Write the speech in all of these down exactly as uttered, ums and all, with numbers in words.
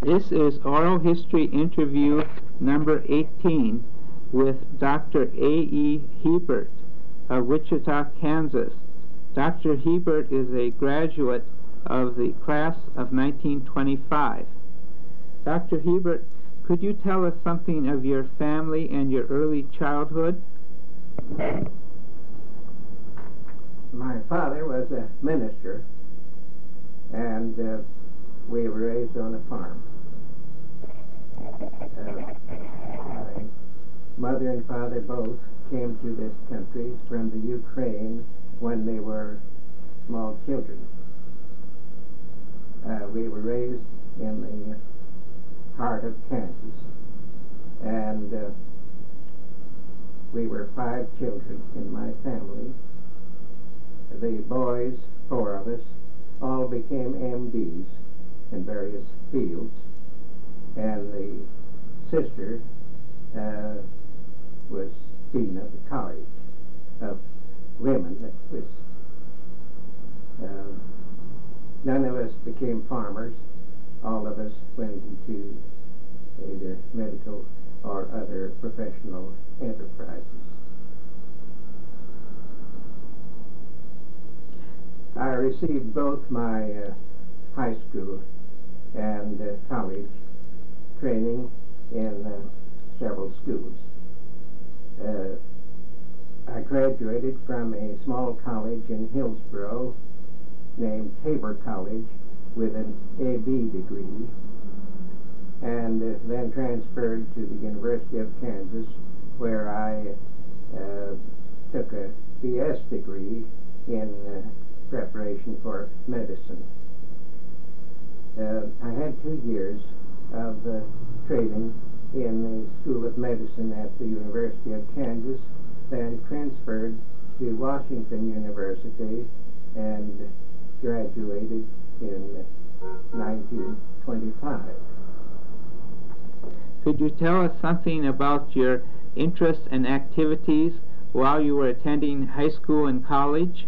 This is Oral History Interview number eighteen with Doctor A E Hebert of Wichita, Kansas. Doctor Hebert is a graduate of the class of nineteen twenty-five. Doctor Hebert, could you tell us something of your family and your early childhood? My father was a minister, and uh, we were raised on a farm. Uh, my mother and father both came to this country from the Ukraine when they were small children. Uh, we were raised in the heart of Kansas, and uh, we were five children in my family. The boys, four of us, all became M Ds in various fields, and the sister uh, was dean of the college of women. That was uh, none of us became farmers. All of us went into either medical or other professional enterprises. I received both my uh, high school and uh, college training in uh, several schools. Uh, I graduated from a small college in Hillsboro named Tabor College with an A B degree, and uh, then transferred to the University of Kansas, where I uh, took a B S degree in uh, preparation for medicine. Uh, I had two years of uh, training in the School of Medicine at the University of Kansas, then transferred to Washington University and graduated in nineteen twenty-five. Could you tell us something about your interests and activities while you were attending high school and college?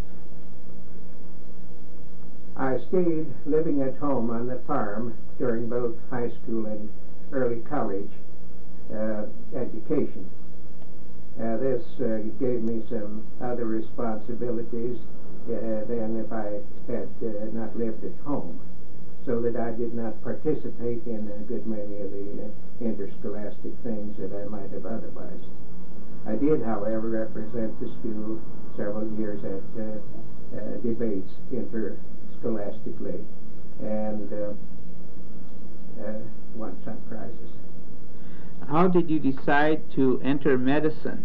I stayed living at home on the farm during both high school and early college uh, education. Uh, this uh, gave me some other responsibilities uh, than if I had uh, not lived at home, so that I did not participate in a good many of the uh, interscholastic things that I might have otherwise. I did, however, represent the school several years at uh, uh, debates interscholastically, and uh, uh, won some prizes. How did you decide to enter medicine?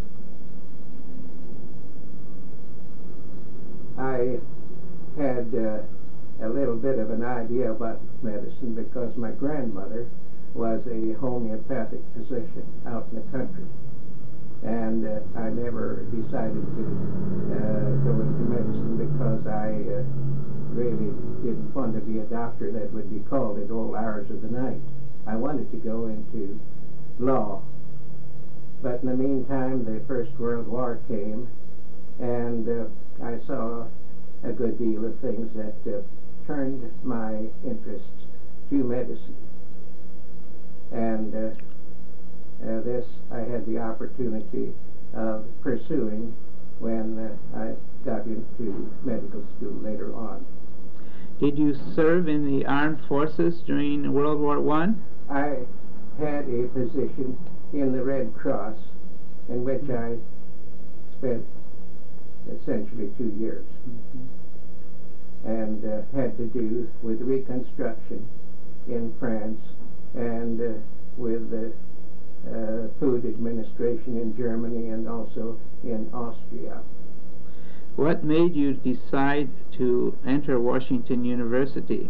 I had uh, a little bit of an idea about medicine because my grandmother was a homeopathic physician out in the country, and uh, I never decided to uh, go into medicine because I uh, really didn't want to be a doctor that would be called at all hours of the night. I wanted to go into law, but in the meantime the First World War came, and uh, I saw a good deal of things that uh, turned my interests to medicine, and uh, uh, this I had the opportunity of pursuing when uh, I got into medical school later on. Did you serve in the armed forces during World War One? I had a position in the Red Cross in which I spent essentially two years, mm-hmm. and uh, had to do with reconstruction in France and uh, with the uh, food administration in Germany and also in Austria. What made you decide to enter Washington University?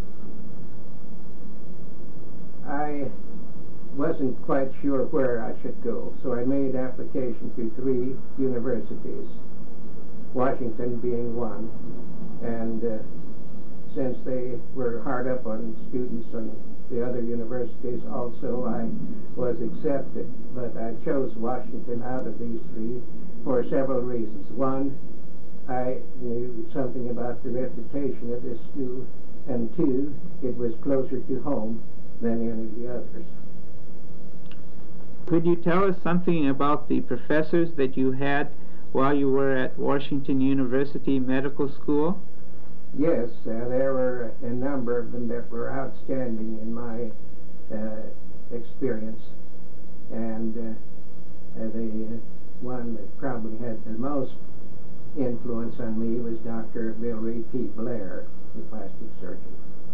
I wasn't quite sure where I should go, so I made application to three universities, Washington being one, and uh, since they were hard up on students on the other universities also, I was accepted, but I chose Washington out of these three for several reasons. One, I knew something about the reputation of this school, and two, it was closer to home than any of the others. Could you tell us something about the professors that you had while you were at Washington University Medical School? Yes, uh, there were a number of them that were outstanding in my uh, experience, and uh, uh, the one that probably had the most influence on me was Doctor Billy P. Blair, the plastic surgeon.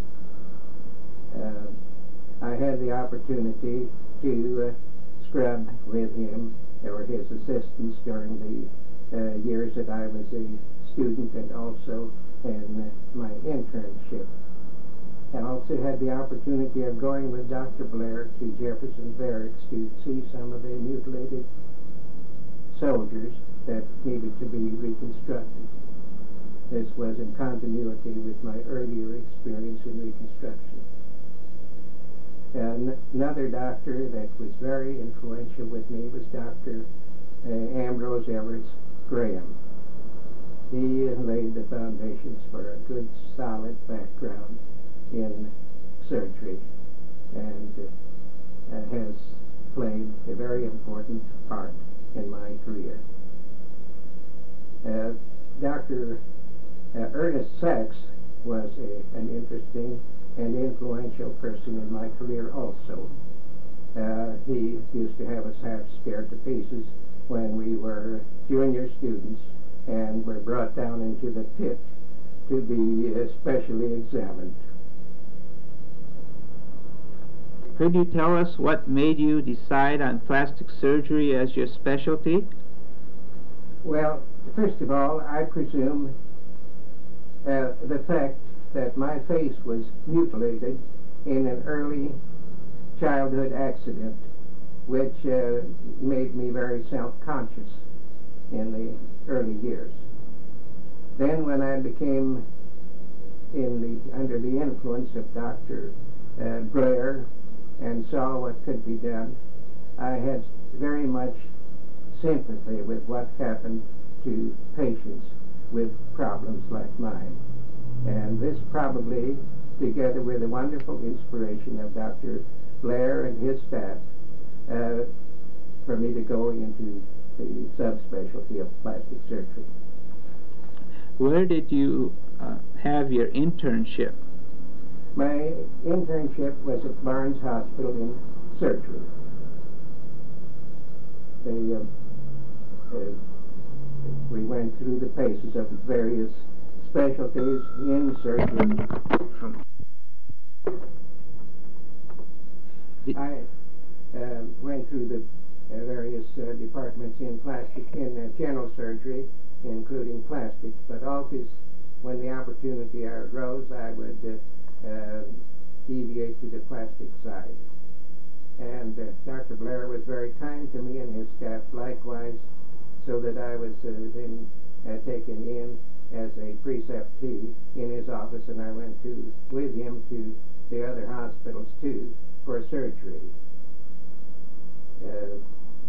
Uh, I had the opportunity to uh, scrub with him or his assistants during the uh, years that I was a student and also in uh, my internship. I also had the opportunity of going with Doctor Blair to Jefferson Barracks to see some of the mutilated soldiers that needed to be reconstructed. This was in continuity with my earlier experience in reconstruction. And another doctor that was very influential with me was Doctor Uh, Ambrose Everett Graham. He laid the foundations for a good, solid background in surgery, and uh, has played a very important part in my career. Uh, Doctor Uh, Ernest Sachs was a, an interesting and influential person in my career also. Uh, he used to have us half scared to pieces when we were junior students and were brought down into the pit to be uh, specially examined. Could you tell us what made you decide on plastic surgery as your specialty? Well, first of all, I presume uh, the fact that my face was mutilated in an early childhood accident, which uh, made me very self-conscious in the early years. Then when I became in the, under the influence of Doctor Uh, Blair and saw what could be done, I had very much sympathy with what happened to patients with problems like mine. And this probably, together with the wonderful inspiration of Doctor Blair and his staff, uh, for me to go into the subspecialty of plastic surgery. Where did you uh, have your internship? My internship was at Barnes Hospital in surgery. They, uh, uh, we went through the paces of various specialties in surgery. I uh, went through the uh, various uh, departments in plastic, in uh, general surgery, including plastics, but always when the opportunity arose, I would uh, Uh, deviate to the plastic side. And uh, Doctor Blair was very kind to me and his staff likewise, so that I was uh, then uh, taken in as a preceptee in his office, and I went to with him to the other hospitals too for surgery. Uh,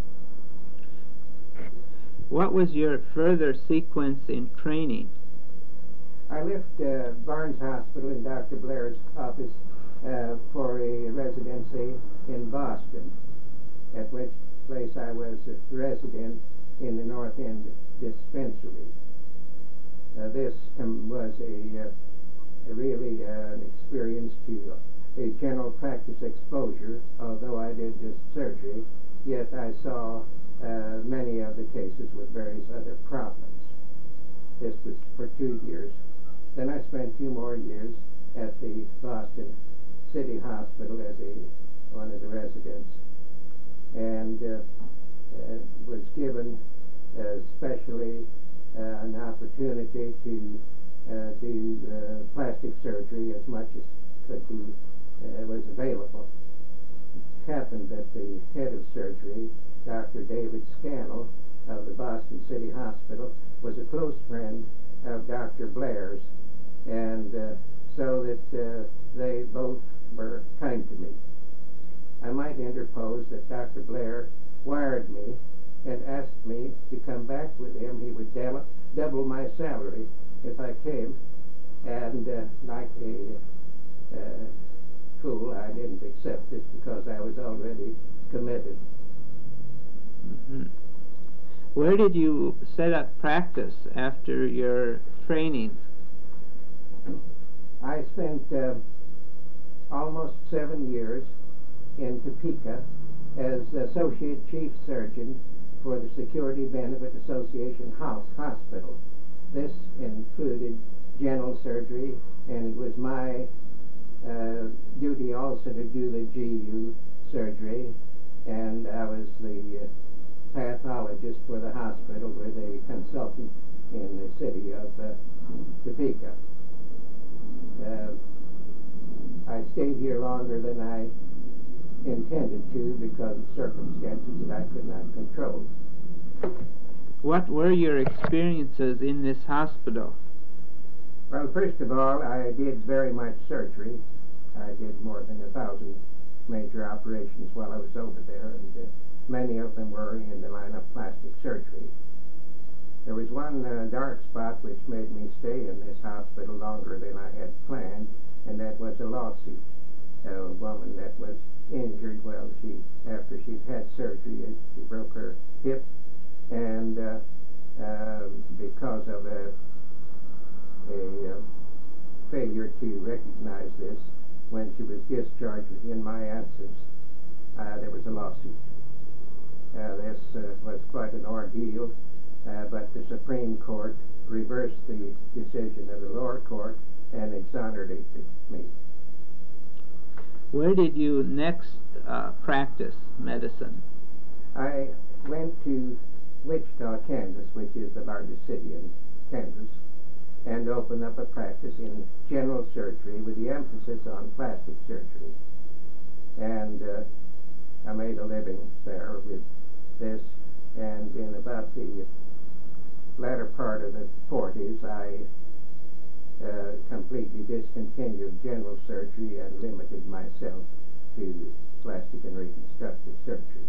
What was your further sequence in training? I left uh, Barnes Hospital in Doctor Blair's office uh, for a residency in Boston, at which place I was a resident in the North End Dispensary. Uh, this um, was a, uh, a really uh, an experience to a general practice exposure. Although I did just surgery, yet I saw uh, many of the cases with various other problems. This was for two years. Then I spent two more years at the Boston City Hospital as a one of the residents, and uh, uh, was given uh, especially uh, an opportunity to uh, do uh, plastic surgery as much as could be uh, was available. It happened that the head of surgery, Doctor David Scannell of the Boston City Hospital, was a close friend of Doctor Blair's, and uh, so that uh, they both were kind to me. I might interpose that Doctor Blair wired me and asked me to come back with him. He would double my salary if I came, and uh, like a uh, fool. I didn't accept this because I was already committed. Mm-hmm. Where did you set up practice after your training? I spent uh, almost seven years in Topeka as Associate Chief Surgeon for the Security Benefit Association House Hospital. This included general surgery, and it was my uh, duty also to do the G U surgery, and I was the uh, pathologist for the hospital with a consultant in the city of uh, Topeka. Uh, I stayed here longer than I intended to because of circumstances that I could not control. What were your experiences in this hospital? Well, first of all, I did very much surgery. I did more than a thousand major operations while I was over there, and uh, many of them were in the line of plastic surgery. There was one uh, dark spot which made me stay in this hospital longer than I had planned, and that was a lawsuit. A woman that was injured, well, she after she'd had surgery, she broke her hip, and uh, uh, because of a, a uh, failure to recognize this, when she was discharged in my absence, uh, there was a lawsuit. Uh, this uh, was quite an ordeal, uh, but the Supreme Court reversed the decision of the lower court and exonerated me. Where did you next uh, practice medicine? I went to Wichita, Kansas, which is the largest city in Kansas, and opened up a practice in general surgery with the emphasis on plastic surgery. And uh, I made a living there with this, and in about the latter part of the forties, I uh, completely discontinued general surgery and limited myself to plastic and reconstructive surgery.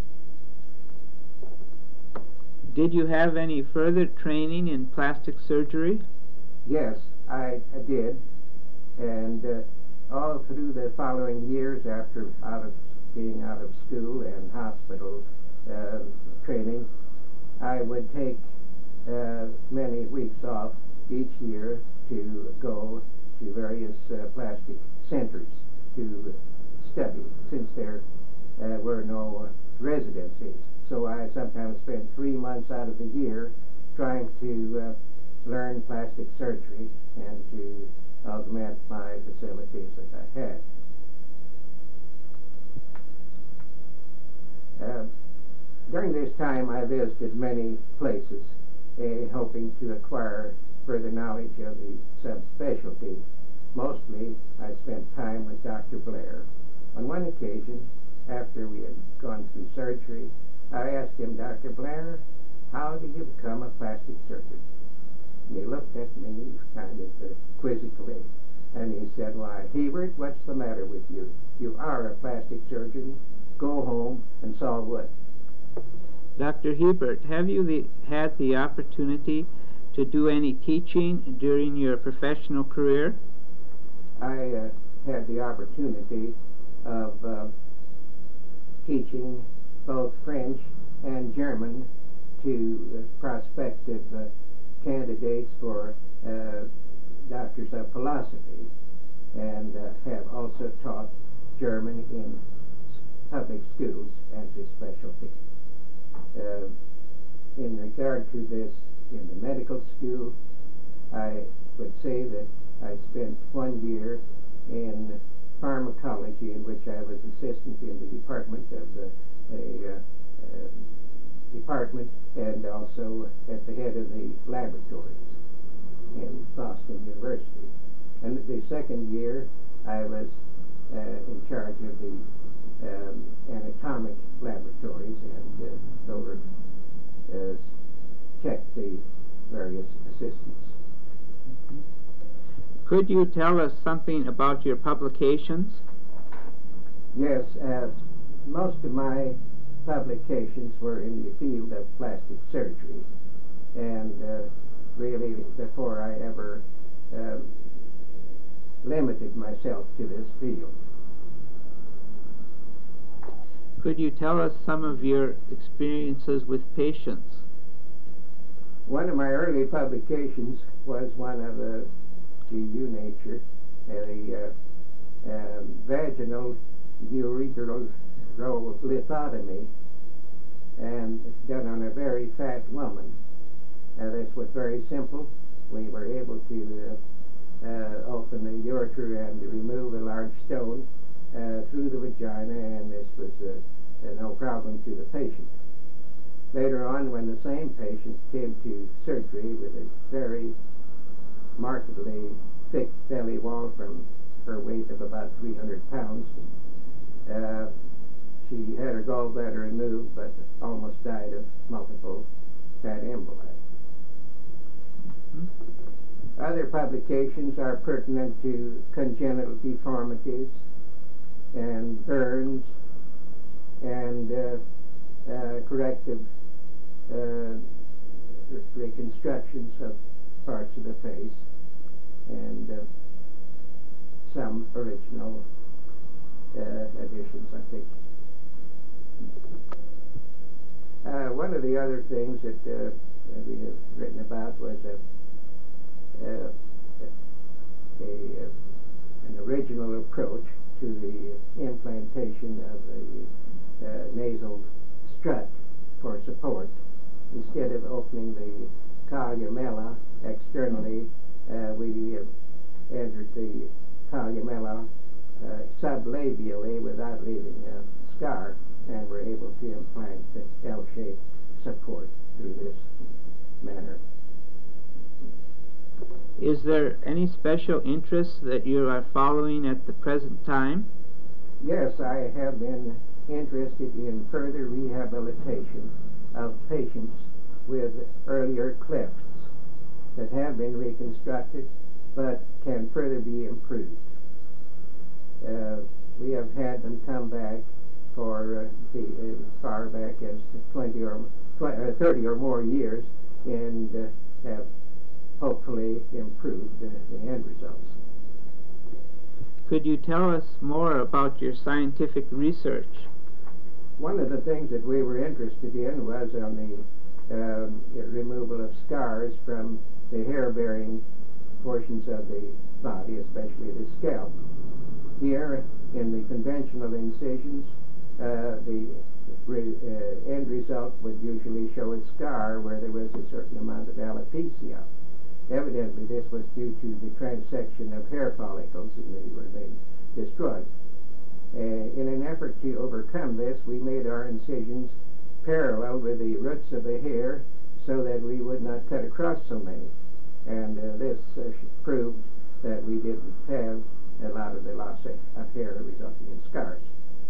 Did you have any further training in plastic surgery? Yes, I, I did, and uh, all through the following years after out of being out of school and hospital uh, training, I would take uh, many weeks off each year to go to various uh, plastic centers to study, since there uh, were no residencies. So I sometimes spent three months out of the year trying to uh, learn plastic surgery and to augment my facilities that I had. Uh, during this time, I visited many places, uh, hoping to acquire further knowledge of the subspecialty. Mostly, I spent time with Doctor Blair. On one occasion, after we had gone through surgery, I asked him, "Doctor Blair, how did you become a plastic surgeon?" And he looked at me kind of uh, quizzically, and he said, "Why, Hebert, what's the matter with you? You are a plastic surgeon. Go home and saw wood." Doctor Hebert, have you the, had the opportunity to do any teaching during your professional career? I uh, had the opportunity of uh, teaching both French and German to uh, prospective uh, candidates for uh, doctors of philosophy, and uh, have also taught German in public schools as a specialty. Uh, in regard to this in the medical school, I would say that I spent one year in pharmacology, in which I was assistant in the department of the a, uh, uh, department, and also at the head of the laboratories in Boston University. And the second year, I was uh, in charge of the um, anatomic laboratories and uh, over uh, checked the various assistants. Could you tell us something about your publications? Yes, uh, most of my publications were in the field of plastic surgery, and uh, really before I ever um, limited myself to this field. Could you tell us some of your experiences with patients? One of my early publications was one of a G U nature, a uh, um, vaginal urethral lithotomy, and done on a very fat woman. Uh, this was very simple. We were able to uh, uh, open the ureter and remove a large stone uh, through the vagina, and this was uh, uh, no problem to the patient. Later on, when the same patient came to surgery with a very markedly thick belly wall from her weight of about three hundred pounds, uh, she had her gallbladder removed but almost died of multiple fat emboli. Mm-hmm. Other publications are pertinent to congenital deformities and burns and uh, uh, corrective uh, reconstructions of parts of the face, and uh, some original uh, additions, I think. Uh, one of the other things that uh, we have written about was a, a, a, a an original approach to the implantation of the uh, nasal strut for support. Instead of opening the columella externally, uh, we uh, entered the columella uh, sublabially without leaving a scar, and were able to implant the L-shaped support through this manner. Is there any special interest that you are following at the present time? Yes, I have been interested in further rehabilitation of patients with earlier clefts that have been reconstructed but can further be improved. Uh, we have had them come back for uh, the, as far back as twenty or uh, thirty or more years, and uh, have hopefully improved uh, the end results. Could you tell us more about your scientific research? One of the things that we were interested in was on the um, removal of scars from the hair-bearing portions of the body, especially the scalp. Here, in the conventional incisions, uh, the re uh, end result would usually show a scar where there was a certain amount of alopecia. Evidently, this was due to the transection of hair follicles, and they were then destroyed. Uh, in an effort to overcome this, we made our incisions parallel with the roots of the hair so that we would not cut across so many. And uh, this uh, proved that we didn't have a lot of the loss of hair resulting in scars.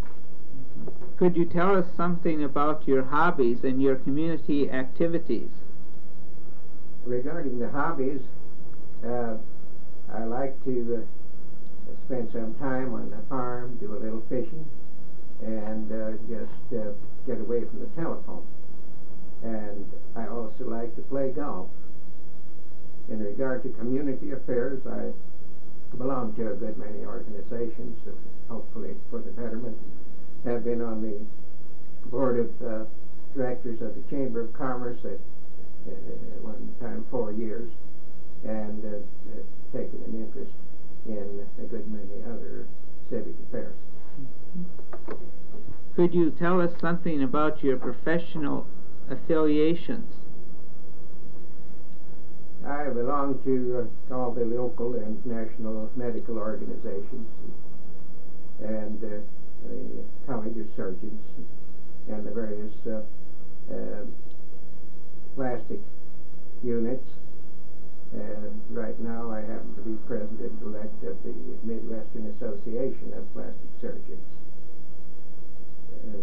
Could you tell us something about your hobbies and your community activities? Regarding the hobbies, uh, I like to uh, spend some time on the farm, do a little fishing, and uh, just uh, get away from the telephone. And I also like to play golf. In regard to community affairs, I belong to a good many organizations, uh, hopefully for the betterment. Have been on the board of uh, directors of the Chamber of Commerce at uh, one time four years, and uh, uh, taken an interest in a good many other civic affairs. Could you tell us something about your professional affiliations? I belong to uh, all the local and national medical organizations, and uh, the College of Surgeons, and the various uh, uh, plastic units. And right now I happen to be president-elect of the Midwestern Association of Plastic Surgeons. Uh,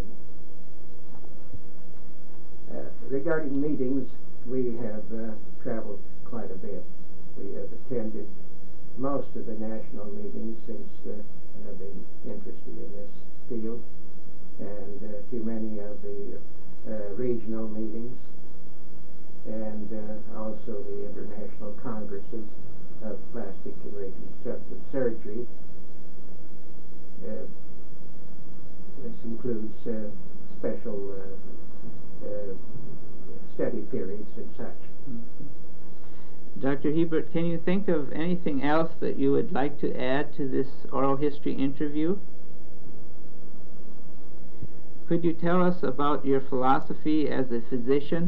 uh, regarding meetings, we have uh, traveled quite a bit. We have attended most of the national meetings since uh, I've been interested in this field, and uh, to many of the uh, regional meetings, and uh, also the international congresses of plastic and reconstructive surgery. Uh, this includes uh, special uh, uh, study periods and such. Mm-hmm. Doctor Hebert, can you think of anything else that you would like to add to this oral history interview? Could you tell us about your philosophy as a physician?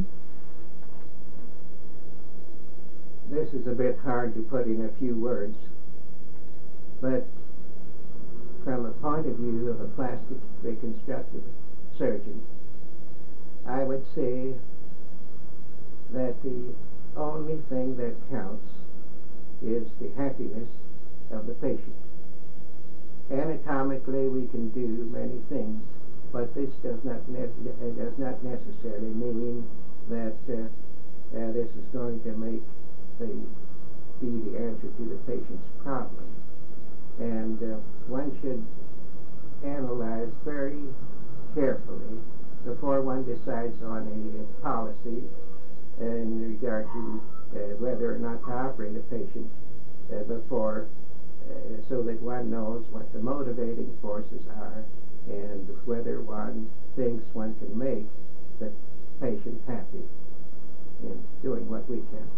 This is a bit hard to put in a few words, but from the point of view of a plastic reconstructive surgeon, I would say that the only thing that counts is the happiness of the patient. Anatomically, we can do many things, but this does not ne does not necessarily mean that uh, uh, this is going to make the be the answer to the patient's problem. And uh, one should analyze very carefully before one decides on a policy in regard to uh, whether or not to operate a patient uh, before, uh, so that one knows what the motivating forces are and whether one thinks one can make the patient happy in doing what we can.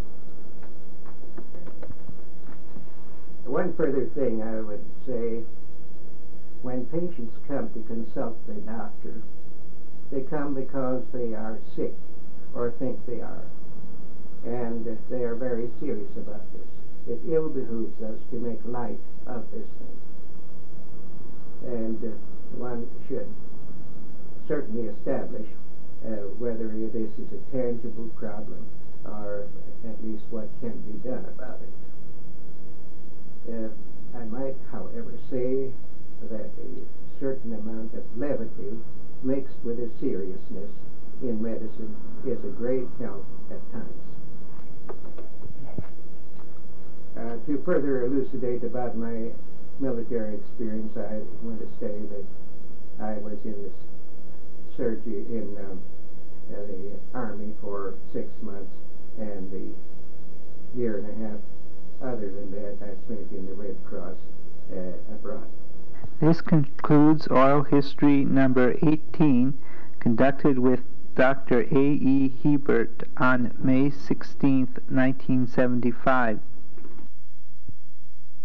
One further thing I would say, when patients come to consult the doctor, they come because they are sick or think they are, and they are very serious about this. It ill behooves us to make light of this thing, and uh, one should certainly establish uh, whether this is a tangible problem or at least what can be done about it. Uh, I might, however, say that a certain amount of levity mixed with a seriousness in medicine is a great help at times. Uh, to further elucidate about my military experience, I want to say that I was in the surgery in um, uh, the Army for six months, and the year and a half other than that I spent in the Red Cross uh, abroad. This concludes oral history number eighteen, conducted with Doctor A E Hebert on May sixteenth, nineteen seventy-five.